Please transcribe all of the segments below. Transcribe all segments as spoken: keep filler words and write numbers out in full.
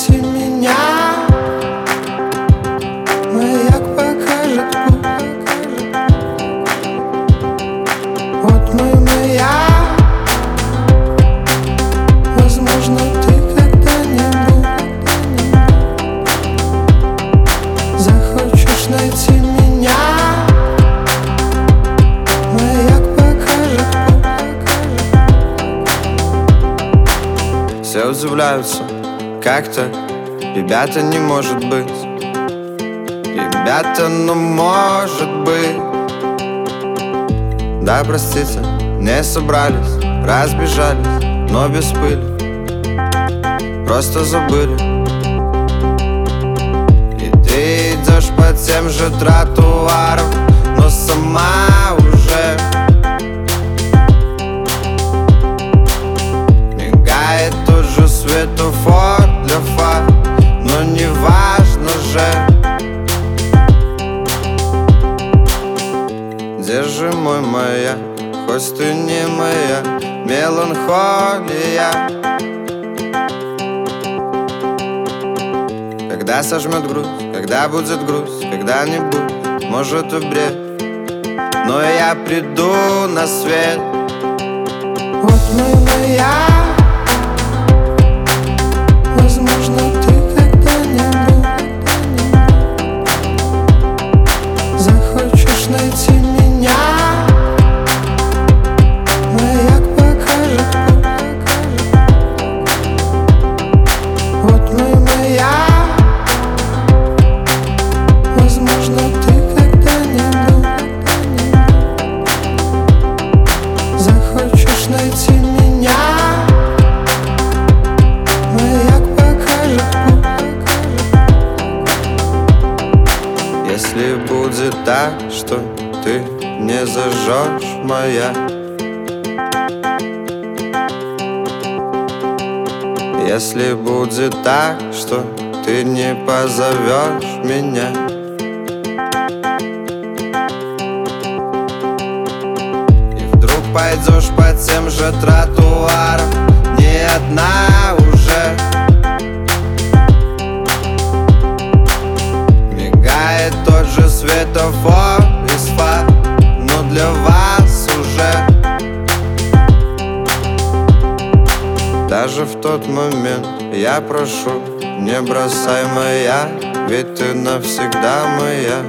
найти меня. Маяк покажет путь. Вот мой маяк. Возможно, ты когда-нибудь захочешь найти меня. Маяк покажет путь. Все удивляются, как так? Ребята, не может быть. Ребята, ну может быть. Да, простите, не собрались, разбежались, но без пыли. Просто забыли. И ты идешь по тем же тротуарам, но сама уже мигает тот же светофор для фар. Но не важно же, держи мой маяк, хоть ты не моя меланхолия. Когда сожмет грусть, когда будет грусть, когда-нибудь, может и бред, но я приду на свет. Вот мой маяк. Возможно, ты когда-нибудь захочешь найти меня. Маяк покажет путь. Вот мой маяк. Возможно, ты когда-нибудь захочешь найти меня. Маяк покажет путь. Если будет так, что ты не зажжешь маяк, если будет так, что ты не позовешь меня, и вдруг пойдешь по тем же тротуарам, не одна уже. Мигает тот же светофор из фар, но для вас уже. Даже в тот момент я прошу, не бросай маяк, ведь ты навсегда моя.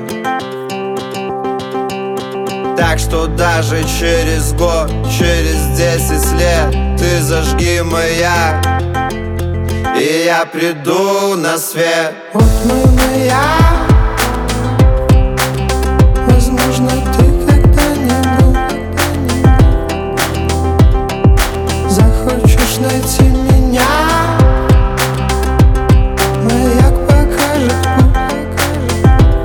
Так что даже через год, через десять лет ты зажги маяк, и я приду на свет. Вот мой маяк. Возможно, ты когда-нибудь захочешь найти меня. Маяк покажет путь.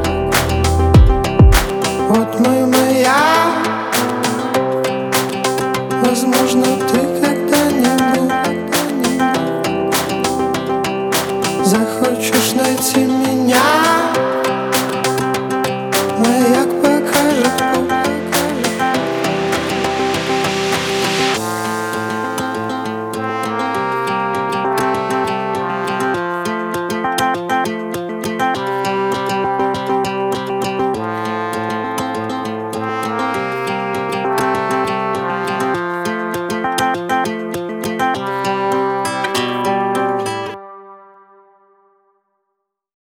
Вот мой маяк. Возможно, ты когда-нибудь захочешь найти меня.